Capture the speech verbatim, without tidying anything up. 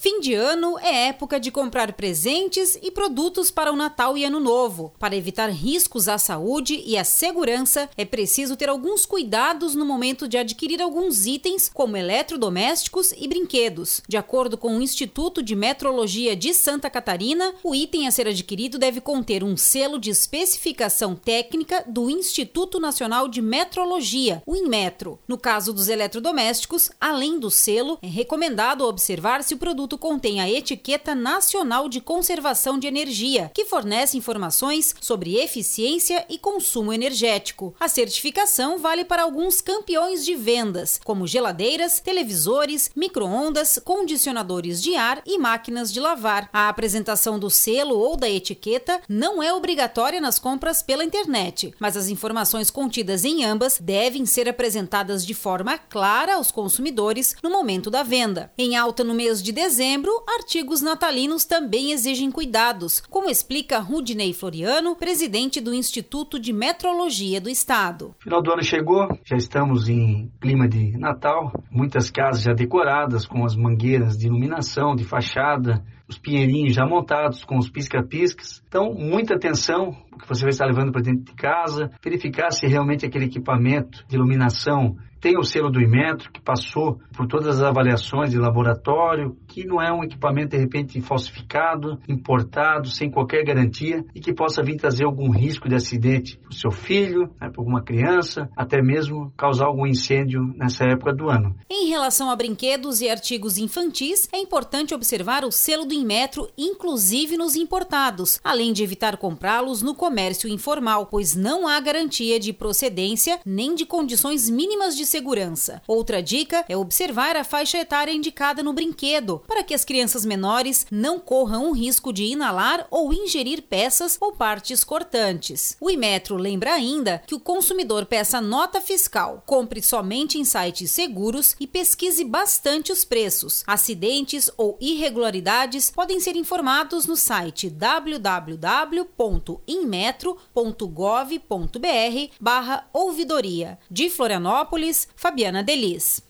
Fim de ano é época de comprar presentes e produtos para o Natal e Ano Novo. Para evitar riscos à saúde e à segurança, é preciso ter alguns cuidados no momento de adquirir alguns itens, como eletrodomésticos e brinquedos. De acordo com o Instituto de Metrologia de Santa Catarina, o item a ser adquirido deve conter um selo de especificação técnica do Instituto Nacional de Metrologia, o Inmetro. No caso dos eletrodomésticos, além do selo, é recomendado observar se o produto contém a etiqueta nacional de conservação de energia, que fornece informações sobre eficiência e consumo energético. A certificação vale para alguns campeões de vendas, como geladeiras, televisores, micro-ondas, condicionadores de ar e máquinas de lavar. A apresentação do selo ou da etiqueta não é obrigatória nas compras pela internet, mas as informações contidas em ambas devem ser apresentadas de forma clara aos consumidores no momento da venda. Em alta no mês de dezembro, artigos natalinos também exigem cuidados, como explica Rudinei Floriano, presidente do Instituto de Metrologia do Estado. Final do ano chegou, já estamos em clima de Natal, muitas casas já decoradas com as mangueiras de iluminação, de fachada, os pinheirinhos já montados com os pisca-piscas. Então, muita atenção que você vai estar levando para dentro de casa, verificar se realmente aquele equipamento de iluminação tem o selo do Inmetro, que passou por todas as avaliações de laboratório, que não é um equipamento, de repente, falsificado, importado, sem qualquer garantia, e que possa vir trazer algum risco de acidente para o seu filho, né, para alguma criança, até mesmo causar algum incêndio nessa época do ano. Em relação a brinquedos e artigos infantis, é importante observar o selo do Inmetro, inclusive nos importados, além de evitar comprá-los no comércio informal, pois não há garantia de procedência nem de condições mínimas de segurança. Outra dica é observar a faixa etária indicada no brinquedo, para que as crianças menores não corram o risco de inalar ou ingerir peças ou partes cortantes. O Inmetro lembra ainda que o consumidor peça nota fiscal, compre somente em sites seguros e pesquise bastante os preços. Acidentes ou irregularidades podem ser informados no site w w w ponto inmetro ponto gov ponto br barra ouvidoria. De Florianópolis, Fabiana Delis.